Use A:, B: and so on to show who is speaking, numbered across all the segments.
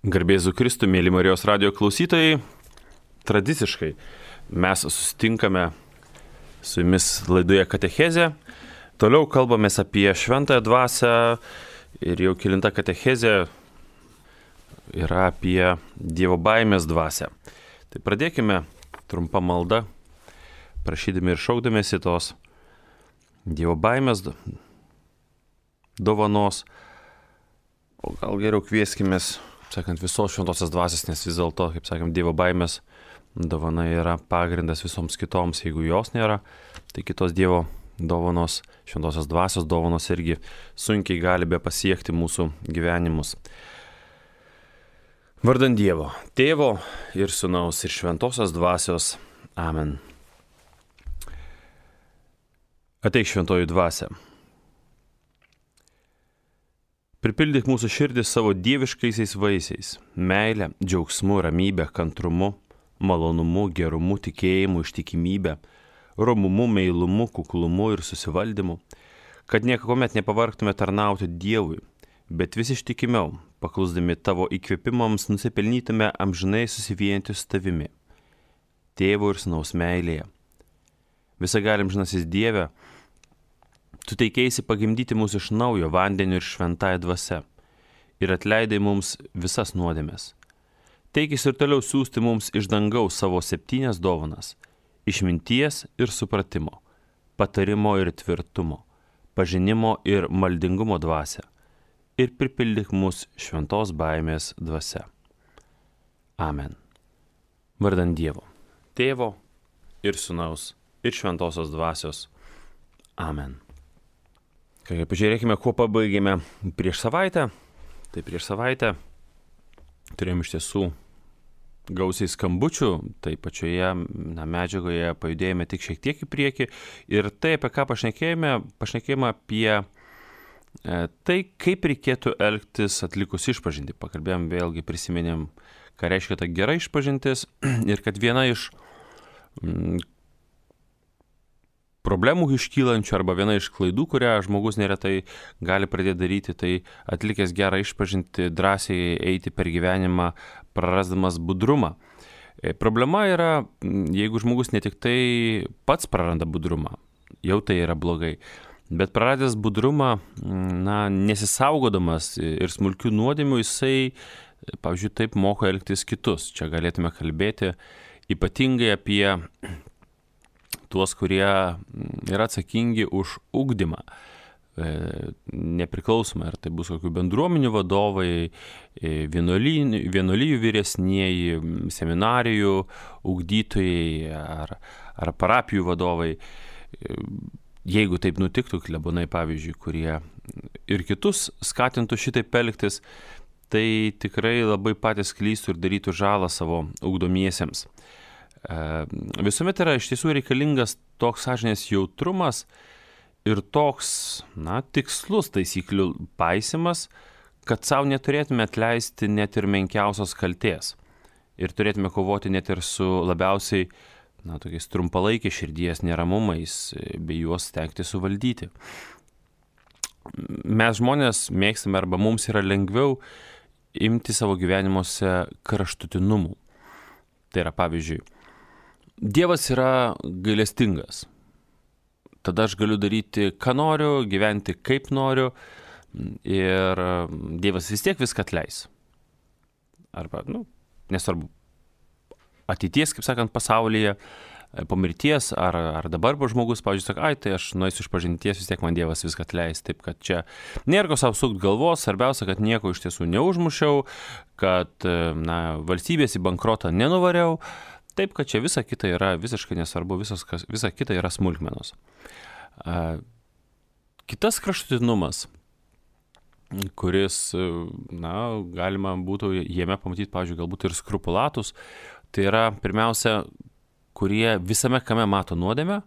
A: Garbėzu Kristui, mėly Marijos radijo klausytojai, tradiciškai mes susitinkame su jumis laidoje Katechezė. Toliau kalbamės apie šventąją dvasią ir jau kelinta katechezė yra apie Dievo baimės dvasią. Tai pradėkime trumpą maldą, prašydami ir šaukdamėsi tos Dievo baimės dovanos, o gal geriau kvieskimės, sakant, visos šventosios dvasios, nes vis dėlto, kaip sakėm, Dievo baimės dovana yra pagrindas visoms kitoms. Jeigu jos nėra, tai kitos Dievo dovanos, šventosios dvasios dovanos irgi sunkiai gali be pasiekti mūsų gyvenimus. Vardan Dievo, Tėvo ir Sūnaus ir šventosios dvasios. Amen. Ateik šventoji dvasia. Pripildyk mūsų širdis savo dieviškaisiais vaisiais – meilę, džiaugsmu, ramybę, kantrumu, malonumu, gerumu, tikėjimu, ištikimybę, romumu, meilumu, kuklumu ir susivaldymu, kad niekuomet nepavargtume tarnauti Dievui, bet vis ištikimiau, paklusdami tavo įkvėpimams, nusipelnytume amžinai susivienyti su tavimi, Tėvo ir Sūnaus meilėje. Visagalim žinasis Dieve, tu teikeisi pagimdyti mūsų iš naujo vandeniu ir šventąja dvasia ir atleidai mums visas nuodėmes. Teikis ir toliau siųsti mums iš dangaus savo 7 dovanas – išminties ir supratimo, patarimo ir tvirtumo, pažinimo ir maldingumo dvasia ir pripildyk mus šventos baimės dvasia. Amen. Vardan Dievo, Tėvo ir Sūnaus ir šventosios dvasios. Amen. Pažiūrėkime, kuo pabaigėme prieš savaitę. Tai prieš savaitę turėjom iš tiesų gausiai skambučių, tai pačioje medžiagoje pajudėjome tik šiek tiek į priekį. Ir tai, apie ką pašnekėjome apie tai, kaip reikėtų elgtis atlikus išpažintį. Pakalbėjom vėlgi, prisiminėm, ką reiškia ta gera išpažintis ir kad viena iš problemų iškylančių arba viena iš klaidų, kurią žmogus neretai gali pradėti daryti, tai atlikęs gerą išpažintį drąsiai eiti per gyvenimą, prarasdamas budrumą. Problema yra, jeigu žmogus ne tik tai pats praranda budrumą, jau tai yra blogai, bet praradęs budrumą, nesisaugodamas ir smulkių nuodėmių, jisai, pavyzdžiui, taip moko elgtis kitus. Čia galėtume kalbėti ypatingai apie tuos, kurie yra atsakingi už ugdymą, nepriklausomai, ar tai bus kokių bendruomenių vadovai, vienuolijų vyresnieji, seminarijų ugdytojai ar parapijų vadovai. Jeigu taip nutiktų, klebonai, pavyzdžiui, kurie ir kitus skatintų šitaip elgtis, tai tikrai labai patys klystų ir darytų žalą savo ugdomiesiems. Visuomet yra iš tiesų reikalingas toks sąžinės jautrumas ir toks, tikslus taisyklių paisimas, kad savo neturėtume atleisti net ir menkiausios kaltės ir turėtume kovoti net ir su labiausiai, tokiais trumpalaikiais širdies neramumais, bei juos stengti suvaldyti. Mes žmonės mėgstame arba mums yra lengviau imti savo gyvenimuose kraštutinumų. Tai yra, pavyzdžiui, Dievas yra gailestingas. Tada aš galiu daryti, ką noriu, gyventi kaip noriu ir Dievas vis tiek viską atleis. Arba, nesvarbu, ateities, kaip sakant, pasaulyje, po mirties ar dabar žmogus, pavyzdžiui, sako, tai aš nueisiu išpažinties, vis tiek man Dievas viską atleis. Taip, kad čia nėra ko savo sukt galvos, svarbiausia, kad nieko iš tiesų neužmušiau, kad valstybės į bankrotą nenuvariau. Taip, kad čia visa kita yra visiškai nesvarbu, visa kita yra smulkmenos. Kitas kraštutinumas, kuris, galima būtų jame pamatyti, pavyzdžiui, galbūt ir skrupulatus, tai yra pirmiausia, kurie visame kame mato nuodėmę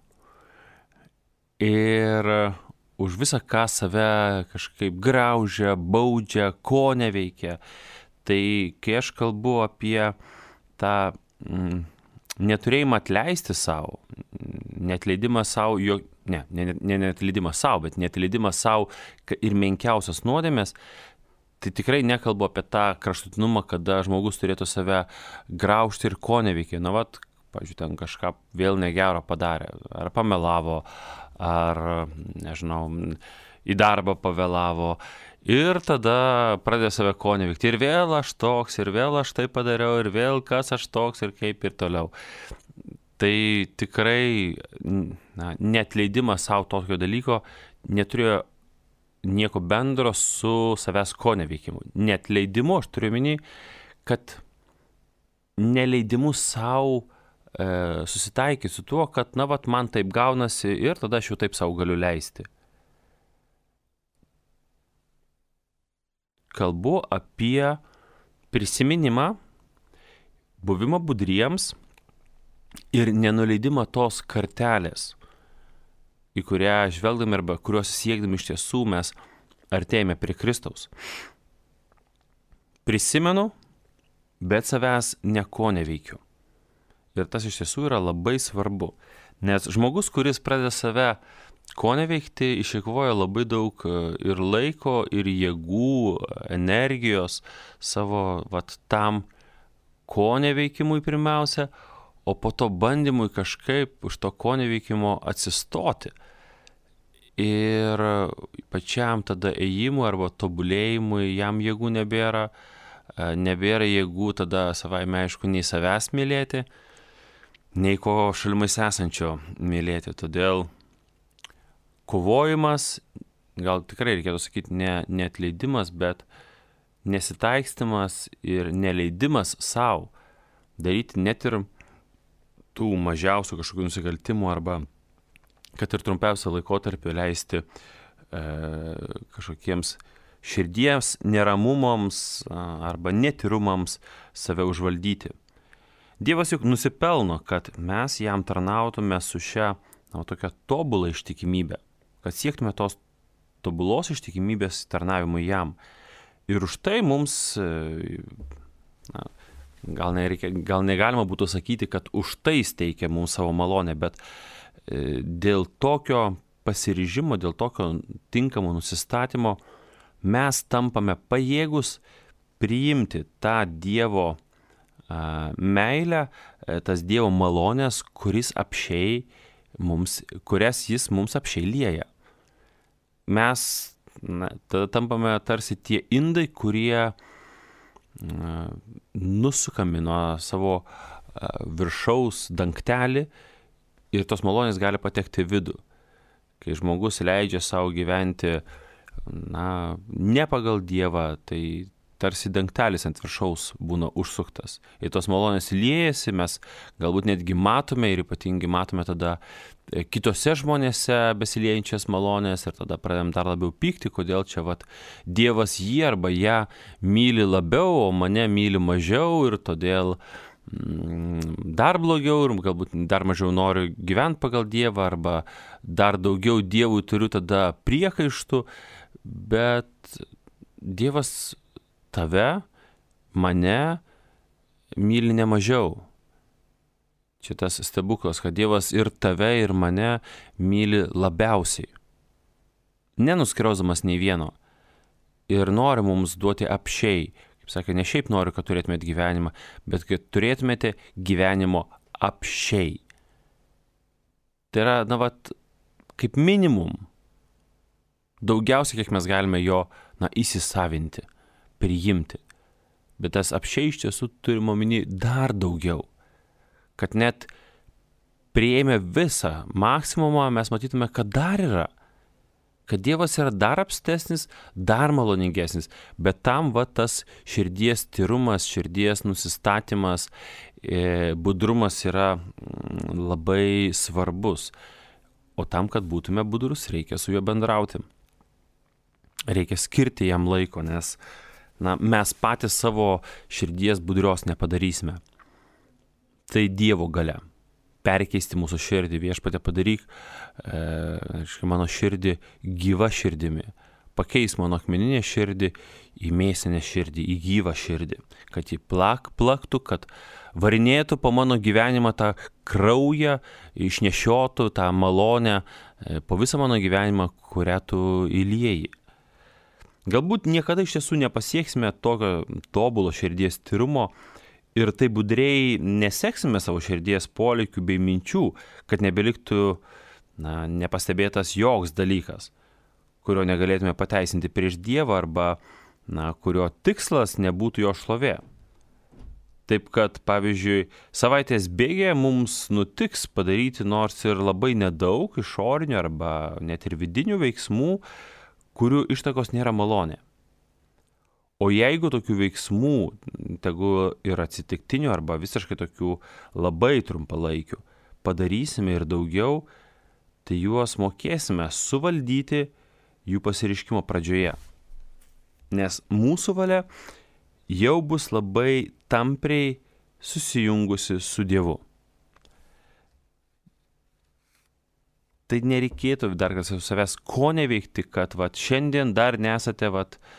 A: ir už visą, ką save kažkaip graužia, baudžia, ko neveikia. Tai kai aš kalbu apie tą neturėjimą atleisti savo, neatleidimą savo, neatleidimą savo, bet neatleidimą savo ir menkiausios nuodėmės, Tai tikrai nekalbu apie tą kraštutinumą, kada žmogus turėtų save graužti ir ko neveikia. Na, pavyzdžiui, ten kažką vėl negero padarė, ar pamelavo, ar, nežinau, į darbą pavėlavo. Ir tada pradėjo save ko neveikti. Ir vėl aš toks, ir vėl aš tai padariau, ir vėl kas aš toks, ir kaip ir toliau. Tai tikrai neatleidimas savo tokio dalyko neturėjo nieko bendro su savęs ko neveikimu. Neatleidimu aš turiu omeny, kad neleidimu savo susitaikyti su tuo, kad man taip gaunasi ir tada aš jau taip savo galiu leisti. Kalbu apie prisiminimą, buvimą budriems ir nenuleidimą tos kartelės, į kurią žvelgdami arba kurios siekdami iš tiesų mes artėjame prie Kristaus. Prisimenu, bet savęs nieko neveikiu. Ir tas iš tiesų yra labai svarbu, nes žmogus, kuris pradeda save ko neveikti, išeikvoja labai daug ir laiko, ir jėgų, energijos savo tam ko neveikimui pirmiausia, o po to bandymui kažkaip už to ko neveikimo atsistoti. Ir pačiam tada ėjimui arba tobulėjimui jam jėgų nebėra jėgų tada savaime aišku nei savęs mylėti, nei ko šalimais esančio mylėti. Todėl kovojimas, gal tikrai reikėtų sakyti ne atleidimas, bet nesitaikstymas ir neleidimas savo daryti net ir tų mažiausių kažkokių nusikaltimų arba kad ir trumpiausią laikotarpį leisti kažkokiems širdies neramumams arba netyrumams save užvaldyti. Dievas juk nusipelno, kad mes jam tarnautume su šia tokia tobula ištikimybė, kad siektume tos tobulos ištikimybės tarnavimui jam. Ir už tai mums gal negalima būtų sakyti, kad už tai teikia mums savo malonę, bet dėl tokio pasiryžimo, dėl tokio tinkamo nusistatymo mes tampame pajėgus priimti tą Dievo meilę, tas Dievo malonės, kurias jis mums apsčiai lieja. Mes tada tampame tarsi tie indai, kurie nusukami nuo savo viršaus dangtelį ir tos malonės gali patekti į vidų. Kai žmogus leidžia savo gyventi ne pagal Dievą, tai tarsi dangtelis ant viršaus būna užsuktas. Ir tos malonės liejasi, mes galbūt netgi matome ir ypatingai matome tada kitose žmonėse besiliejančias malonės ir tada pradedam dar labiau pykti, kodėl čia Dievas jį arba ją myli labiau, o mane myli mažiau ir todėl dar blogiau ir galbūt dar mažiau noriu gyventi pagal Dievą arba dar daugiau Dievui turiu tada priekaištų, bet Dievas tave, mane myli ne mažiau. Čia tas stebuklas, kad Dievas ir tave, ir mane myli labiausiai, nenuskriausdamas nei vieno. Ir nori mums duoti apsčiai. Kaip sakė, ne šiaip noriu, kad turėtumėte gyvenimą, bet kad turėtumėte gyvenimo apsčiai. Tai yra, kaip minimum, daugiausiai, kiek mes galime jo įsisavinti, priimti. Bet tas apsčiai iš tiesų turime omeny dar daugiau. Kad net prieėmę visą maksimumą mes matytume, kad dar yra. Kad Dievas yra dar apstesnis, dar maloningesnis. Bet tam tas širdies tyrumas, širdies nusistatymas, budrumas yra labai svarbus. O tam, kad būtume budrus, reikia su juo bendrauti. Reikia skirti jam laiko, nes mes patys savo širdies budrios nepadarysime. Tai Dievo galia. Perkeisti mūsų širdį, Viešpatie padaryk mano širdį gyva širdimi. Pakeis mano akmeninę širdį į mėsinę širdį, į gyvą širdį. Kad jį plaktų, kad varinėtų po mano gyvenimą tą kraują, išnešiotų tą malonę po visą mano gyvenimą, kurią tu įlieji. Galbūt niekada iš tiesų nepasieksime tokio tobulo širdies tyrumo ir taip budriai neseksime savo širdies polėkių bei minčių, kad nebeliktų nepastebėtas joks dalykas, kurio negalėtume pateisinti prieš Dievą arba kurio tikslas nebūtų jo šlovė. Taip kad, pavyzdžiui, savaitės bėgėje mums nutiks padaryti nors ir labai nedaug išorinių arba net ir vidinių veiksmų, kurių ištakos nėra malonė. O jeigu tokių veiksmų, tegu ir atsitiktinių arba visiškai tokių labai trumpalaikių, padarysime ir daugiau, tai juos mokėsime suvaldyti jų pasiriškimo pradžioje. Nes mūsų valia jau bus labai tampriai susijungusi su Dievu. Tai nereikėtų dar kas su savęs ko neveikti, kad šiandien dar nesate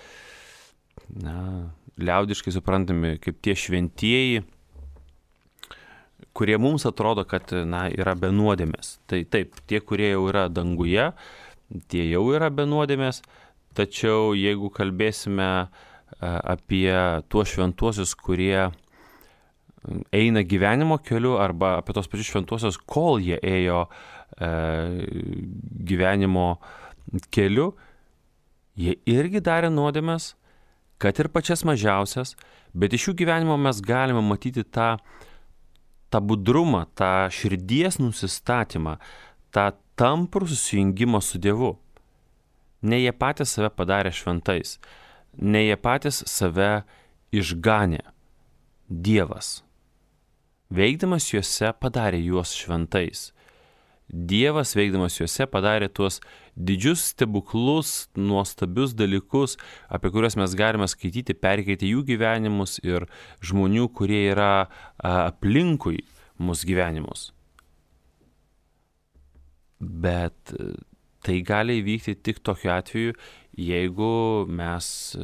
A: liaudiškai suprantami kaip tie šventieji, kurie mums atrodo, kad yra be nuodėmės. Tai taip, tie, kurie jau yra danguje, tie jau yra be nuodėmės, tačiau jeigu kalbėsime apie tuos šventuosius, kurie eina gyvenimo keliu, arba apie tos pačius šventuosius, kol jie ėjo gyvenimo keliu, jie irgi darė nuodėmes, kad ir pačias mažiausias, bet iš jų gyvenimo mes galime matyti tą budrumą, tą širdies nusistatymą, tą tamprų susijungimą su Dievu. Ne jie patys save padarė šventais, ne jie patys save išganė. Dievas, veikdamas juose, padarė juos šventais. Dievas, veikdamas juose, padarė tuos didžius stebuklus, nuostabius dalykus, apie kuriuos mes galime skaityti, perkeiti jų gyvenimus ir žmonių, kurie yra aplinkui mūsų gyvenimus. Bet tai gali įvykti tik tokiu atveju, jeigu mes,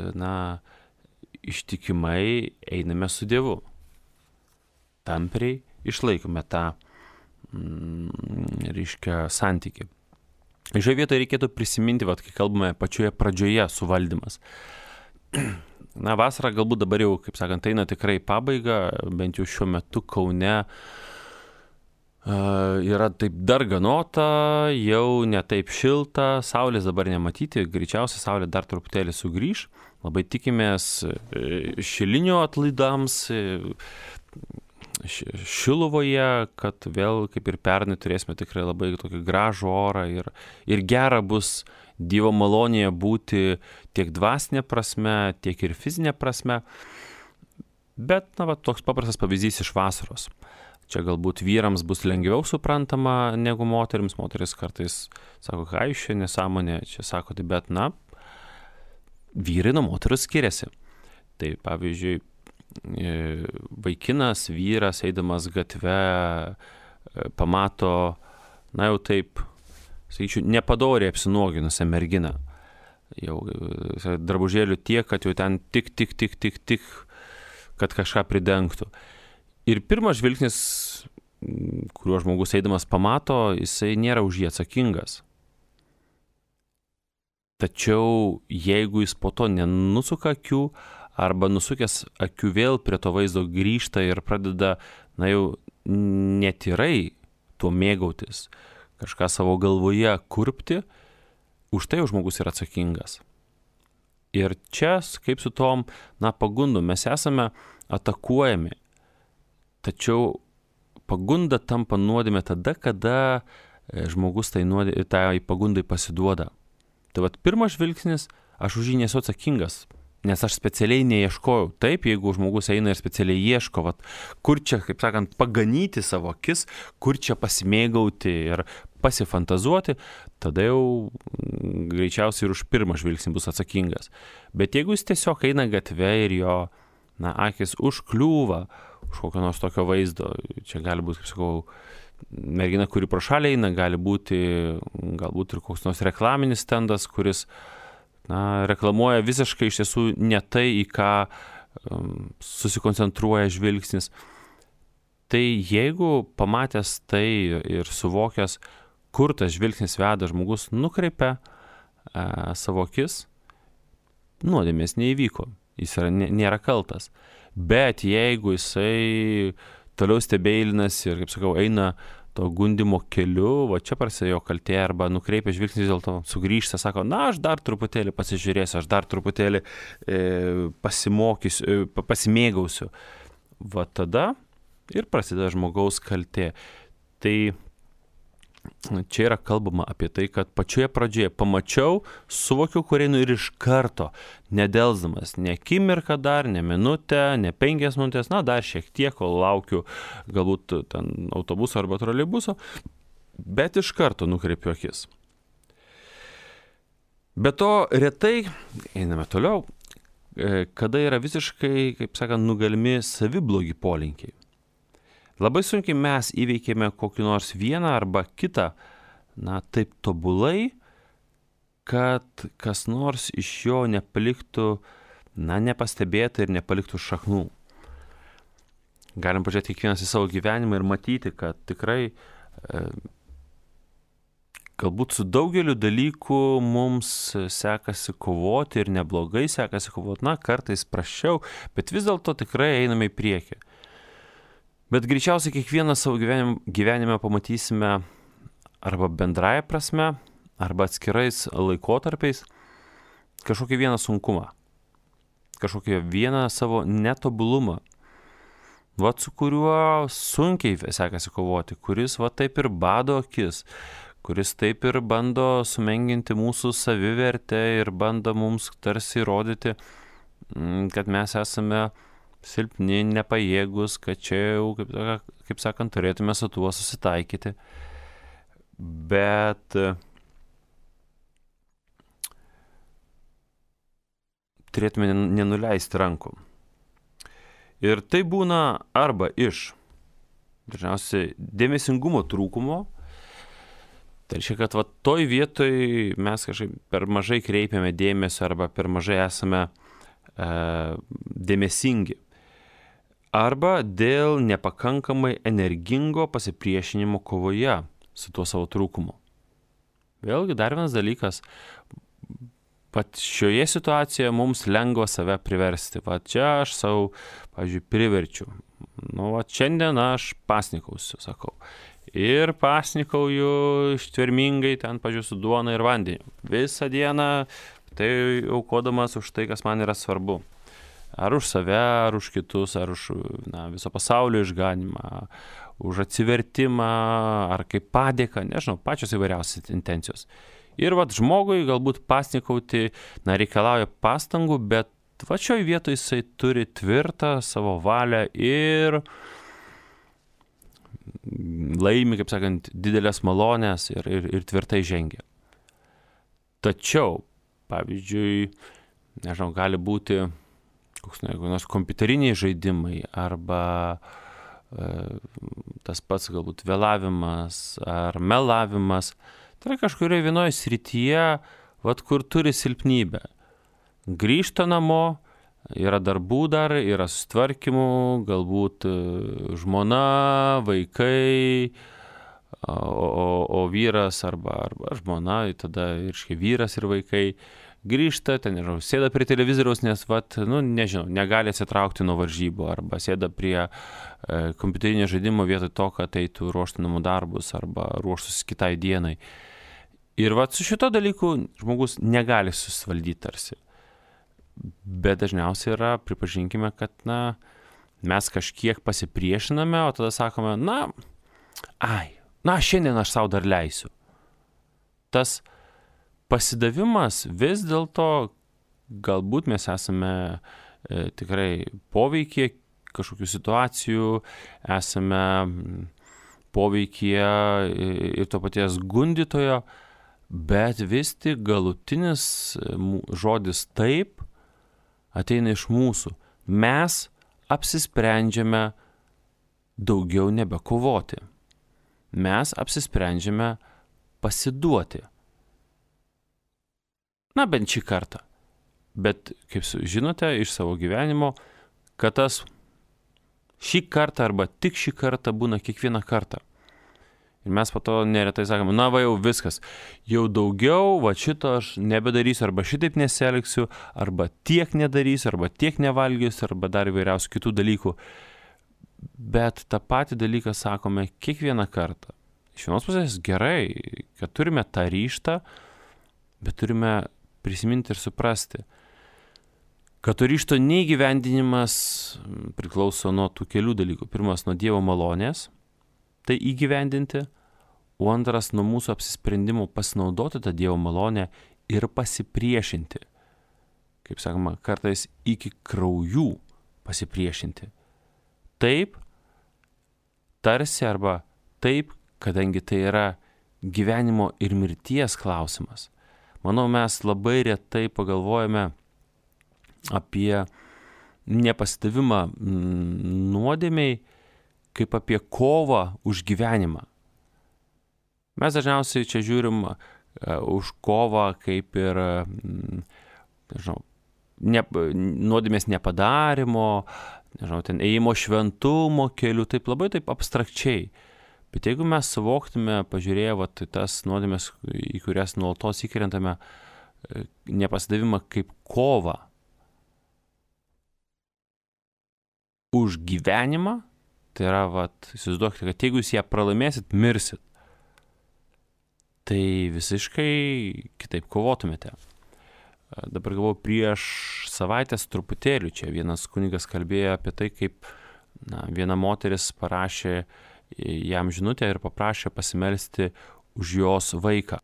A: ištikimai einame su Dievu. Tampriai išlaikome tą, santykį. Šioje vietoje reikėtų prisiminti, kai kalbame pačioje pradžioje suvaldymas. Vasara galbūt dabar jau, kaip sakant, eina tikrai pabaiga, bent jau šiuo metu Kaune yra taip darganota, jau ne taip šilta, saulės dabar nematyti, greičiausiai saulė dar truputėlį sugrįš. Labai tikimės šilinių atlaidams Šiluvoje, kad vėl kaip ir pernai turėsime tikrai labai tokį gražų orą ir gera bus Dievo malonėje būti tiek dvasinė prasme, tiek ir fizinė prasme. Bet, toks paprastas pavyzdys iš vasaros. Čia galbūt vyrams bus lengviau suprantama negu moterims. Moteris kartais sako, ką iš čia nesąmonė, čia sakote, bet vyrai nuo moterų skiriasi. Tai pavyzdžiui, vaikinas, vyras, eidamas gatve, pamato, jau taip, sakyčiau, nepadoriai apsinuoginusią merginą. Jau drabužėlių tiek, kad jau ten tik, kad kažką pridengtų. Ir pirmas žvilgsnis, kuriuo žmogus eidamas pamato, jisai nėra už jį atsakingas. Tačiau jeigu jis po to nenusuka akių, arba nusukęs akių vėl prie to vaizdo grįžta ir pradeda, jau netyrai tuo mėgautis, kažką savo galvoje kurpti, už tai žmogus yra atsakingas. Ir čia, kaip su tom, pagundom, mes esame atakuojami. Tačiau pagunda tampa nuodėmė tada, kada žmogus tai pagundai pasiduoda. Tai pirmas žvilgsnis, aš už jį nesu atsakingas, nes aš specialiai neieškojau. Taip, jeigu žmogus eina ir specialiai ieško, kur čia, kaip sakant, paganyti savo akis, kur čia pasimėgauti ir pasifantazuoti, tada jau greičiausiai ir už pirmą žvilgsnį bus atsakingas. Bet jeigu jis tiesiog eina gatve ir jo akis užkliūva už kokio nors tokio vaizdo, čia gali būti, kaip sakau, mergina, kuri pro šalį eina, gali būti galbūt ir koks nors reklaminis stendas, kuris reklamuoja visiškai iš tiesų ne tai, į ką susikoncentruoja žvilgsnis. Tai jeigu pamatęs tai ir suvokęs, kur tas žvilgsnis veda, žmogus nukreipia savo akis, nuodėmės neįvyko, jis nėra kaltas. Bet jeigu jisai toliau stebėilinas ir, kaip sakau, eina to gundimo keliu, va čia prasidėjo kaltė, arba nukreipia žvilgsnį vis dėlto, sugrįžta, sako, na, aš dar truputėlį pasižiūrėsiu, aš dar truputėlį pasimokysiu, pasimėgausiu. Va tada ir prasideda žmogaus kaltė. Tai čia yra kalbama apie tai, kad pačioje pradžioje pamačiau, suvokiau, kur einu ir iš karto, nedelsdamas, ne akimirką dar, ne minutę, ne 5 minutės, na dar šiek tiek, kol laukiu galbūt ten autobuso arba troleibuso, bet iš karto nukreipiu akis. Be to, retai, einame toliau, kada yra visiškai, kaip sakant, nugalimi saviblogi polinkiai. Labai sunkiai mes įveikėme kokį nors vieną arba kitą, na, taip tobulai, kad kas nors iš jo nepaliktų, na, nepastebėta ir nepaliktų šaknų. Galim pažiūrėti kiekvienas į savo gyvenimą ir matyti, kad tikrai galbūt su daugeliu dalykų mums sekasi kovoti ir neblogai sekasi kovoti, na, kartais prasčiau, bet vis dėlto tikrai einame į priekį. Bet greičiausiai kiekvieną savo gyvenime pamatysime arba bendraja prasme, arba atskirais laikotarpiais kažkokį vieną sunkumą, kažkokį vieną savo netobulumą, su kuriuo sunkiai sekasi kovoti, kuris taip ir bado akis, kuris taip ir bando sumenkinti mūsų savivertę ir bando mums tarsi įrodyti, kad mes esame silpni, nepajėgus, kad čia jau, kaip sakant, turėtume su tuo susitaikyti. Bet turėtume nenuleisti rankų. Ir tai būna arba iš, dažniausiai, dėmesingumo trūkumo. Tai reiškia, kad toj vietoj mes kažkaip per mažai kreipiame dėmesio arba per mažai esame dėmesingi. Arba dėl nepakankamai energingo pasipriešinimo kovoje su tuo savo trūkumu. Vėlgi dar vienas dalykas, pat šioje situacijoje mums lengva save priversti. Čia aš savo, pavyzdžiui, priverčiu. Šiandien aš pasnikausiu, sakau. Ir pasnikauju ištvermingai ten, pavyzdžiui, su duona ir vandeniu. Visą dieną tai aukodamas už tai, kas man yra svarbu. Ar už save, ar už kitus, ar už viso pasaulio išganimą, už atsivertimą, ar kaip padėką, nežinau, pačios įvairiausios intencijos. Ir žmogui galbūt pasnikauti, reikalauja pastangų, bet šioj vietoje jisai turi tvirtą savo valią ir laimi, kaip sakant, didelės malonės ir tvirtai žengia. Tačiau, pavyzdžiui, nežinau, gali būti koks nors kompiuteriniai žaidimai arba tas pats galbūt vėlavimas ar melavimas. Tai yra kažkurioje vienoje srityje, kur turi silpnybę. Grįžta namo, yra darbų dar, yra sustvarkymų, galbūt žmona, vaikai, o vyras arba žmona, tada ir vyras ir vaikai grįžta, ten, sėda prie televizoriaus, nes, nežinau, negali atsitraukti nuo varžybų, arba sėda prie kompiuterinio žaidimo vietoj to, kad eitų ruošti namų darbus, arba ruoštus kitai dienai. Ir su šito dalyku žmogus negali susivaldyti tarsi. Bet dažniausiai yra, pripažinkime, kad, mes kažkiek pasipriešiname, o tada sakome, šiandien aš savo dar leisiu. Tas pasidavimas vis dėlto, galbūt mes esame tikrai poveikyje kažkokių situacijų, esame poveikyje ir to paties gundytojo, bet vis tik galutinis žodis taip ateina iš mūsų. Mes apsisprendžiame daugiau nebekovoti. Mes apsisprendžiame pasiduoti. Bent šį kartą. Bet, kaip žinote, iš savo gyvenimo, kad tas šį kartą arba tik šį kartą būna kiekvieną kartą. Ir mes po to neretai sakome, na va jau viskas, jau daugiau, va šito aš nebedarysiu, arba šitaip nesielgsiu, arba tiek nedarysiu, arba tiek nevalgysiu, arba dar įvairiausių kitų dalykų. Bet tą patį dalyką sakome kiekvieną kartą. Iš vienos pusės gerai, kad turime tą ryžtą, bet turime prisiminti ir suprasti, kad to ryžto neįgyvendinimas priklauso nuo tų kelių dalykų. Pirmas, nuo Dievo malonės, tai įgyvendinti, o antras, nuo mūsų apsisprendimo pasinaudoti tą Dievo malonę ir pasipriešinti. Kaip sakoma, kartais iki kraujų pasipriešinti. Taip, tarsi arba taip, kadangi tai yra gyvenimo ir mirties klausimas. Manau, mes labai retai pagalvojame apie nepasidavimą nuodėmei, kaip apie kovą už gyvenimą. Mes dažniausiai čia žiūrim už kovą kaip ir, nuodėmės nepadarimo, ten ėjimo šventumo keliu, taip labai taip abstrakčiai. Bet jeigu mes suvoktume, pažiūrėję tas nuodėmės, į kurias nuolatos įkrentame, nepasidavimą kaip kovą už gyvenimą, tai yra, įsivaizduokite, kad jeigu jūs ją pralaimėsit, mirsit, tai visiškai kitaip kovotumėte. Dabar galvoju, prieš savaitės truputėlį čia vienas kunigas kalbėjo apie tai, kaip viena moteris parašė jam žinutę ir paprašė pasimelsti už jos vaiką.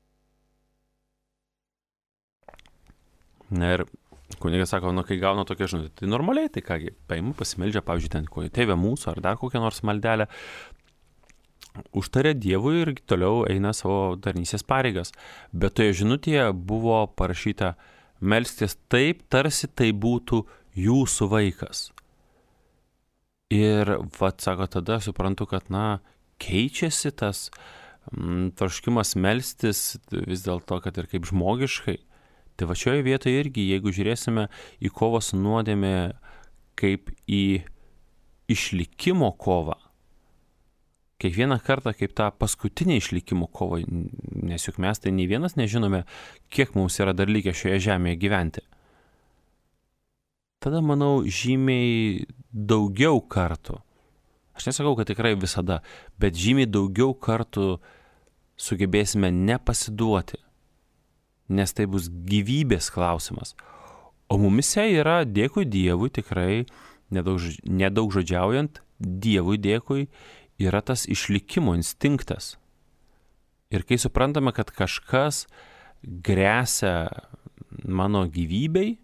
A: Na ir kunigas sako, kai gauna tokią žinutę, tai normaliai, tai kągi, paimu, pasimeldžia, pavyzdžiui, ten Tėve mūsų ar dar kokią nors maldelę, užtarė Dievui ir toliau eina savo tarnystės pareigas. Bet toje žinutėje buvo parašyta melstis taip, tarsi tai būtų jūsų vaikas. Ir, sako, tada suprantu, kad, keičiasi tas troškimas melstis vis dėlto, kad ir kaip žmogiškai. Tai šioje vietoje irgi, jeigu žiūrėsime į kovą su nuodėmė kaip į išlikimo kovą, kiekvieną kartą kaip tą paskutinę išlikimo kovą, nes juk mes tai nei vienas nežinome, kiek mums yra dar likę šioje žemėje gyventi. Tada, manau, žymiai daugiau kartų, aš nesakau, kad tikrai visada, bet žymiai daugiau kartų sugebėsime nepasiduoti, nes tai bus gyvybės klausimas. O mumise yra, dėkui Dievui, tikrai nedaug žodžiaujant, Dievui dėkui, yra tas išlikimo instinktas. Ir kai suprantame, kad kažkas gresia mano gyvybei,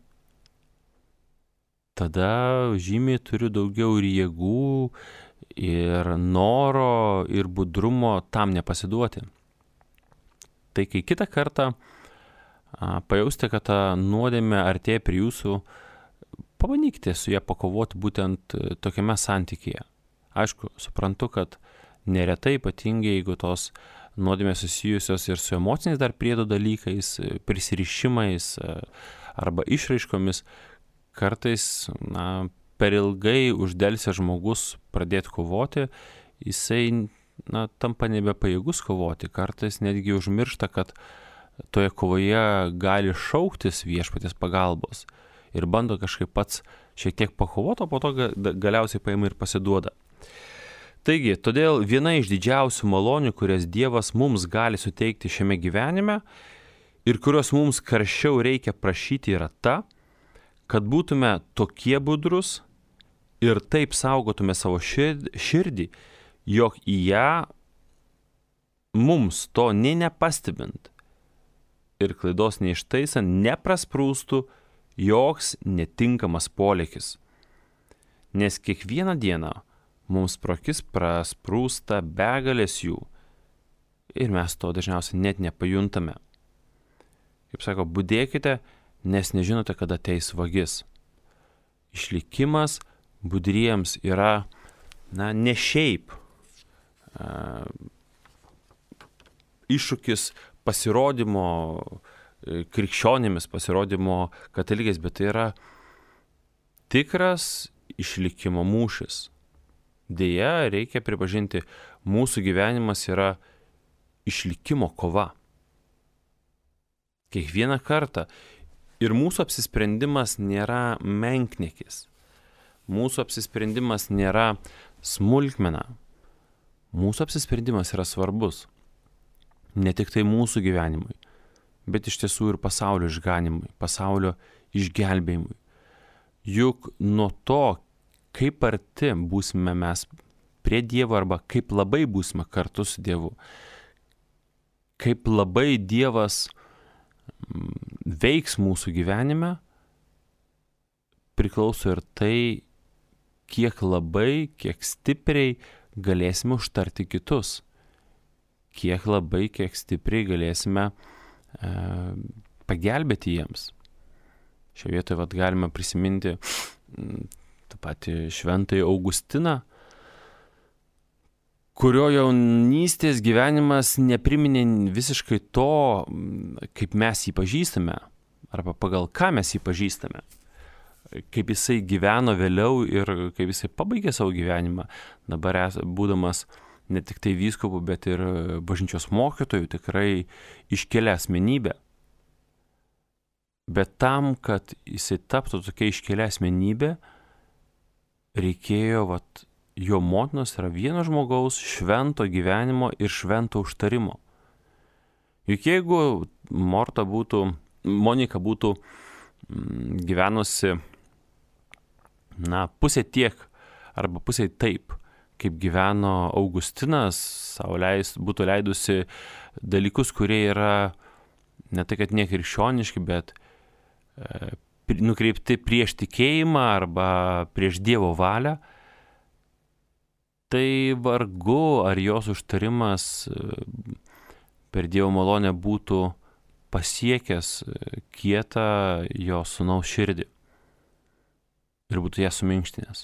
A: tada žymiai turiu daugiau ir jėgų, ir noro, ir budrumo tam nepasiduoti. Tai kai kitą kartą pajausite, kad ta nuodėmė artėja prie jūsų, pabandykite su ją pakovoti būtent tokiame santykyje. Aišku, suprantu, kad neretai, ypatingai jeigu tos nuodėmės susijusios ir su emociniais dar priedo dalykais, prisirišimais arba išraiškomis, kartais per ilgai uždelsė žmogus pradėti kovoti, jisai tampa nebepajėgus kovoti, kartais netgi užmiršta, kad toje kovoje gali šauktis viešpaties pagalbos ir bando kažkaip pats šiek tiek pakovoti, o po to galiausiai paima ir pasiduoda. Taigi, todėl viena iš didžiausių malonių, kurias Dievas mums gali suteikti šiame gyvenime ir kurios mums karščiau reikia prašyti, yra ta, kad būtume tokie budrus ir taip saugotume savo širdį, jog į ją mums to nepastebint ir klaidos neištaisant neprasprūstų joks netinkamas polėkis. Nes kiekvieną dieną mums pro akis prasprūsta begalės jų ir mes to dažniausiai net nepajuntame. Kaip sako, budėkite, nes nežinote, kada ateis vagis. Išlikimas budriems yra, ne šiaip iššūkis pasirodymo krikščionimis, pasirodymo katalikais, bet tai yra tikras išlikimo mūšis. Deja, reikia pripažinti, mūsų gyvenimas yra išlikimo kova. Kiekvieną kartą. Ir mūsų apsisprendimas nėra menkniekis. Mūsų apsisprendimas nėra smulkmena. Mūsų apsisprendimas yra svarbus. Ne tik tai mūsų gyvenimui, bet iš tiesų ir pasaulio išganimui, pasaulio išgelbėjimui. Juk nuo to, kaip arti būsime mes prie Dievo arba kaip labai būsime kartu su Dievu, kaip labai Dievas veiks mūsų gyvenime, priklauso ir tai, kiek labai, kiek stipriai galėsime užtarti kitus. Kiek labai, kiek stipriai galėsime pagelbėti jiems. Šioje vietoje galime prisiminti tą patį šventąjį Augustiną, kurio jaunystės gyvenimas nepriminė visiškai to, kaip mes jį pažįstame, arba pagal ką mes jį pažįstame, kaip jisai gyveno vėliau ir kaip jisai pabaigė savo gyvenimą, dabar būdamas ne tik tai vyskupu, bet ir bažnyčios mokytojų, tikrai iškelia asmenybę. Bet tam, kad jisai taptų tokia iškelia asmenybė, reikėjo jo motinos yra vieno žmogaus švento gyvenimo ir švento užtarimo. Juk jeigu Monika būtų gyvenusi, pusė tiek arba pusė taip, kaip gyveno Augustinas, būtų leidusi dalykus, kurie yra ne tai, kad nekrikščioniški, bet nukreipti prieš tikėjimą arba prieš Dievo valią, tai vargu, ar jos užtarimas per Dievo malonę būtų pasiekęs kietą jo sūnaus širdį ir būtų ją suminkštinęs.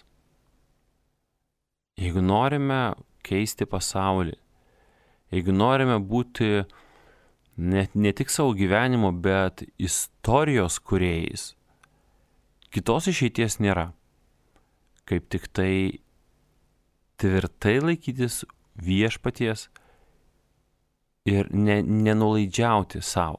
A: Jeigu norime keisti pasaulį, jeigu norime būti ne tik savo gyvenimo, bet istorijos kūrėjais, kitos išeities nėra, kaip tik tai tvirtai laikytis viešpaties ir nenulaidžiauti savo.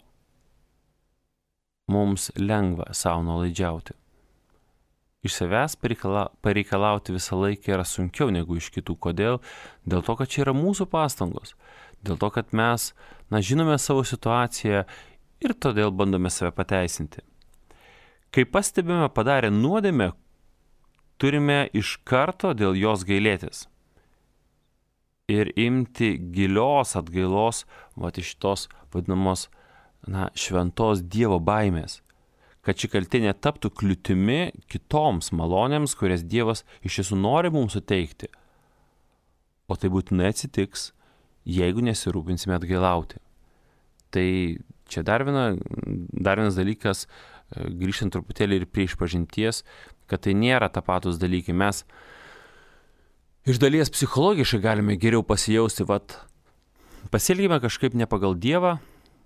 A: Mums lengva savo nulaidžiauti. Iš savęs pareikalauti visą laiką yra sunkiau negu iš kitų. Kodėl? Dėl to, kad čia yra mūsų pastangos. Dėl to, kad mes, žinome savo situaciją ir todėl bandome save pateisinti. Kai pastebime padarę nuodėmę, turime iš karto dėl jos gailėtis ir imti gilios atgailos iš tos vadinamos šventos Dievo baimės, kad ši kaltė netaptų kliūtimi kitoms malonėms, kurias Dievas iš tiesų nori mums suteikti. O tai būtinai atsitiks, jeigu nesirūpinsime atgailauti. Tai čia dar vienas dalykas, grįžtant truputėlį ir prie išpažinties, kad tai nėra tapatus dalykai. Mes iš dalies psichologiškai galime geriau pasijausti, pasielgime kažkaip ne pagal Dievą,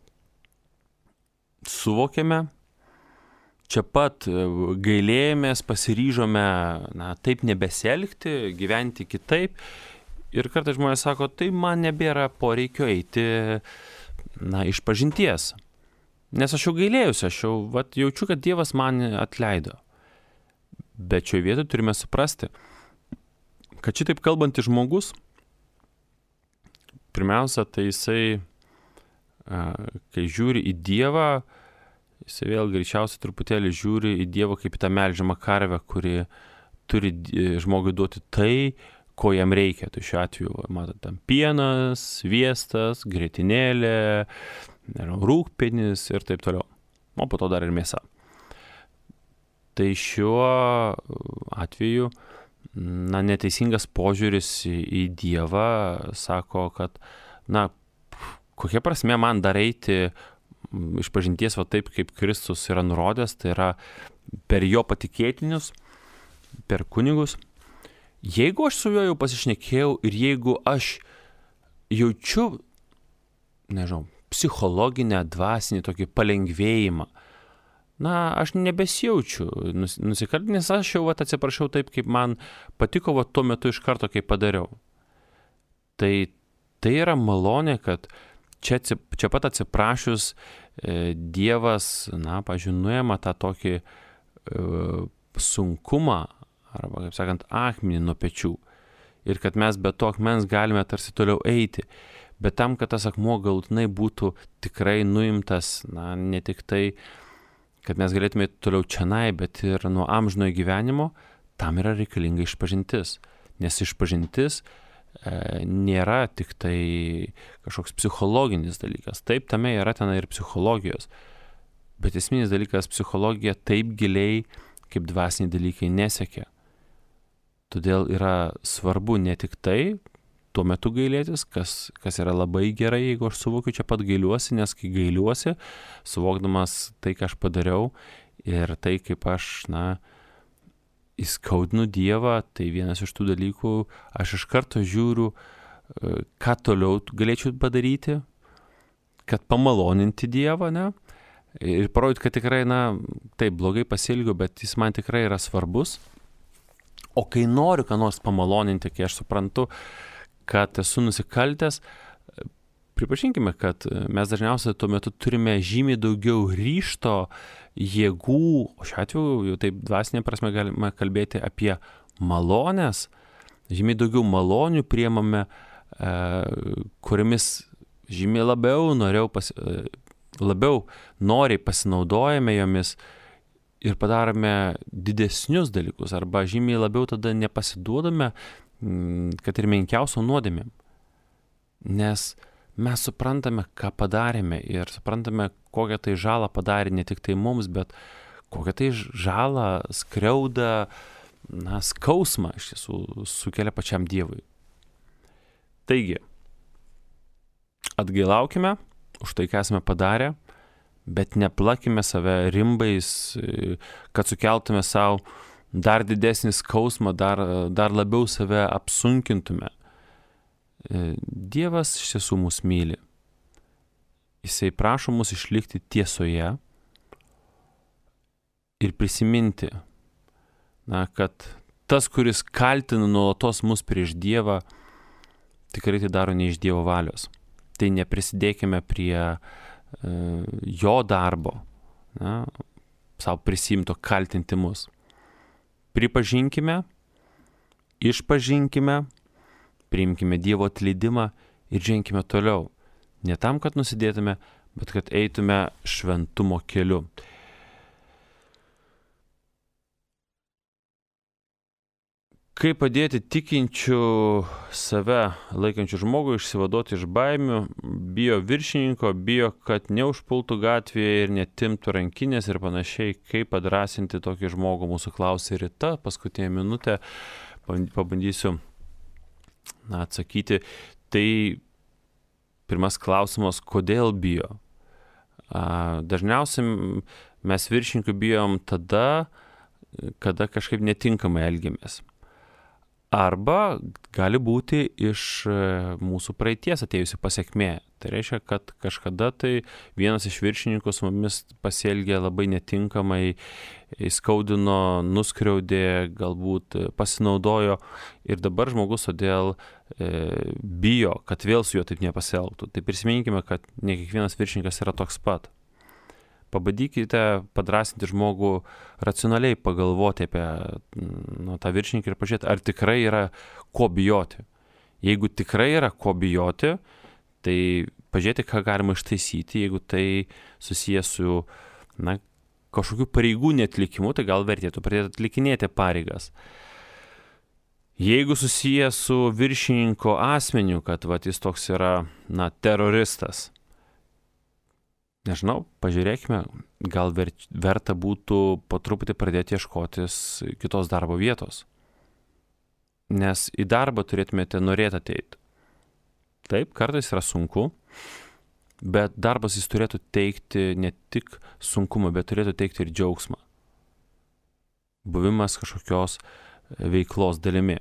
A: suvokėme, čia pat gailėjomės, pasiryžome taip nebesielgti, gyventi kitaip. Ir kartais žmonės sako, tai man nebėra poreikio eiti išpažinties. Nes aš jau gailėjusi, aš jau jaučiu, kad Dievas man atleido. Bet šioje vietoje turime suprasti, kad šitaip kalbantis žmogus, pirmiausia, tai jisai, kai žiūri į Dievą, jisai vėl greičiausiai truputėlį žiūri į Dievą kaip į tą melžiamą karvę, kuri turi žmogui duoti tai, ko jam reikia. Tai šiuo atveju, matot, tam pienas, sviestas, grietinėlė, rūgpienis ir taip toliau. O po to dar ir mėsa. Tai šiuo atveju, neteisingas požiūris į Dievą sako, kad, kokia prasme man dar eiti išpažinties taip, kaip Kristus yra nurodęs, tai yra per jo patikėtinius, per kunigus. Jeigu aš su juo jau pasišnekėjau ir jeigu aš jaučiu, psichologinę, dvasinį tokį palengvėjimą, aš nebesijaučiu nusikaltęs, nes aš jau atsiprašau taip, kaip man patiko tuo metu iš karto, kai padariau. Tai yra malonė, kad čia pat atsiprašius Dievas, pavyzdžiui, nuėma tą tokį sunkumą, arba, kaip sakant, akmenį nuo pečių. Ir kad mes be to akmens galime tarsi toliau eiti. Bet tam, kad tas akmuo galutinai būtų tikrai nuimtas, ne tik tai, kad mes galėtume toliau čionai, bet ir nuo amžinojo gyvenimo, tam yra reikalinga išpažintis. Nes išpažintis nėra tik tai kažkoks psichologinis dalykas. Taip, tame yra ten ir psichologijos. Bet esminis dalykas, psichologija taip giliai, kaip dvasiniai dalykai nesiekia. Todėl yra svarbu ne tik tai tuo metu gailėtis, kas yra labai gerai, jeigu aš suvokiu, čia pat gailiuosi, nes kai gailiuosi, suvokdamas tai, ką aš padariau ir tai, kaip aš, įskaudinu Dievą, tai vienas iš tų dalykų, aš iš karto žiūriu, ką toliau galėčiau padaryti, kad pamaloninti Dievą, ir parodyti, kad tikrai, taip blogai pasielgiau, bet jis man tikrai yra svarbus. O kai noriu ką nors pamaloninti, kai aš suprantu, kad esu nusikaltęs, pripažinkime, kad mes dažniausiai tuo metu turime žymiai daugiau ryžto, jėgų, o šiuo atveju jau taip dvasinė prasme galime kalbėti apie malonės, žymiai daugiau malonių priemame, kuriamis žymiai labiau noriai pasinaudojame jomis ir padarome didesnius dalykus, arba žymiai labiau tada nepasiduodame, kad ir menkiausio nuodėmėm. Nes mes suprantame, ką padarėme ir suprantame, kokią tai žalą padarė ne tik tai mums, bet kokią tai žalą, skriaudą, skausmą iš tiesų sukelia pačiam Dievui. Taigi, atgailaukime už tai, ką esame padarę, bet neplakime save rimbais, kad sukeltume savo dar didesnį skausmą, dar labiau save apsunkintume. Dievas iš tiesų mus myli. Jisai prašo mus išlikti tiesoje ir prisiminti, kad tas, kuris kaltina nuolatos mus prieš Dievą, tikrai tai daro ne iš Dievo valios. Tai neprisidėkime prie jo darbo, savo prisimto kaltinti mus. Pripažinkime, išpažinkime, priimkime Dievo atleidimą ir ženkime toliau. Ne tam, kad nusidėtume, bet kad eitume šventumo keliu. Kaip padėti tikinčių save laikančių žmogų išsivaduoti iš baimių, bijo viršininko, bijo, kad neužpultų gatvėje ir netimtų rankinės ir panašiai. Kaip padrąsinti tokį žmogų, mūsų klausė Rita, paskutinę minutę pabandysiu atsakyti. Tai pirmas klausimas, kodėl bijo? Dažniausiai mes viršininkų bijom tada, kada kažkaip netinkamai elgiamės. Arba gali būti iš mūsų praeities atėjusi pasekmė. Tai reiškia, kad kažkada tai vienas iš viršininkų su mumis pasielgė labai netinkamai, įskaudino, nuskriaudė, galbūt pasinaudojo ir dabar žmogus todėl bijo, kad vėl su juo taip nepasielgtų. Tai prisiminkime, kad ne kiekvienas viršininkas yra toks pat. Pabandykite padrąsinti žmogų racionaliai pagalvoti apie tą viršininką ir pažiūrėti, ar tikrai yra ko bijoti. Jeigu tikrai yra ko bijoti, tai pažiūrėti, ką galima ištaisyti. Jeigu tai susijęs su kažkokių pareigų neatlikimu, tai gal vertėtų pradėti atlikinėti pareigas. Jeigu susijęs su viršininko asmeniu, kad jis toks yra teroristas, nežinau, pažiūrėkime, gal verta būtų po truputį pradėti ieškotis kitos darbo vietos. Nes į darbą turėtumėte norėti ateiti. Taip, kartais yra sunku, bet darbas jis turėtų teikti ne tik sunkumą, bet turėtų teikti ir džiaugsmą. Buvimas kažkokios veiklos dalimi.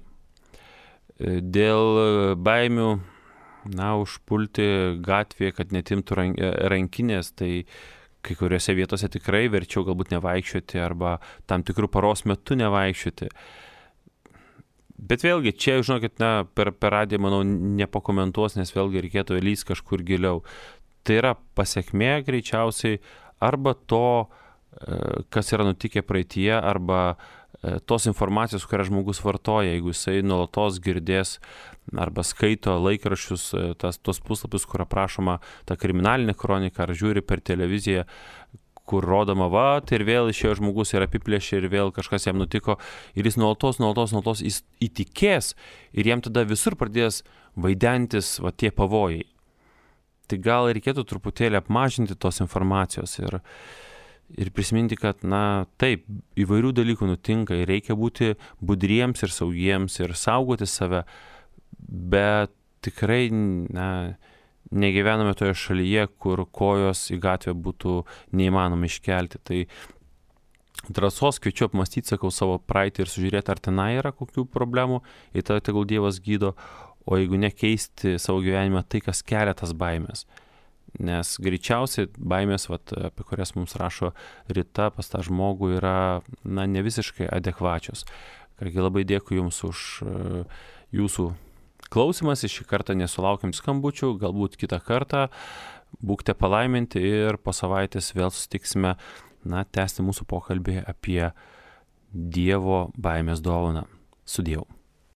A: Dėl baimių užpulti gatvėje, kad netimtų rankinės, tai kai kuriuose vietose tikrai verčiau galbūt nevaikščioti arba tam tikrų paros metu nevaikščioti. Bet vėlgi, čia, žinokit, per radiją, manau, nepakomentuos, nes vėlgi reikėtų lįs kažkur giliau. Tai yra pasekmė greičiausiai arba to, kas yra nutikę praeitie, arba tos informacijos, kurią žmogus vartoja, jeigu jisai nuolatos girdės arba skaito laikraščius, tos puslapius, kur aprašoma ta kriminalinė kronika, ar žiūri per televiziją, kur rodoma, ir vėl išėjo žmogus ir apiplėšė, ir vėl kažkas jam nutiko, ir jis nuolatos jis įtikės, ir jam tada visur pradės vaidentis tie pavojai. Tai gal reikėtų truputėlį apmažinti tos informacijos ir prisiminti, kad, taip, įvairių dalykų nutinka, ir reikia būti budriems ir saugiems ir saugoti save, bet tikrai, negyvename toje šalyje, kur kojos į gatvę būtų neįmanoma iškelti. Tai drąsos kviečiu apmastyti, sakau, savo praeitį ir sužiūrėti, ar tenai yra kokių problemų, ir tada tegul Dievas gydo, o jeigu nekeisti savo gyvenime tai, kas kelia tas baimės. Nes greičiausiai baimės, apie kurias mums rašo Rita, pas tą žmogų yra ne visiškai adekvačios. Kągi, labai dėkui Jums už Jūsų klausimas. Šį kartą nesulaukiam skambučių, galbūt kitą kartą. Būkite palaiminti ir po savaitės vėl susitiksime, tęsti mūsų pokalbį apie Dievo baimės dovaną. Su Dievu.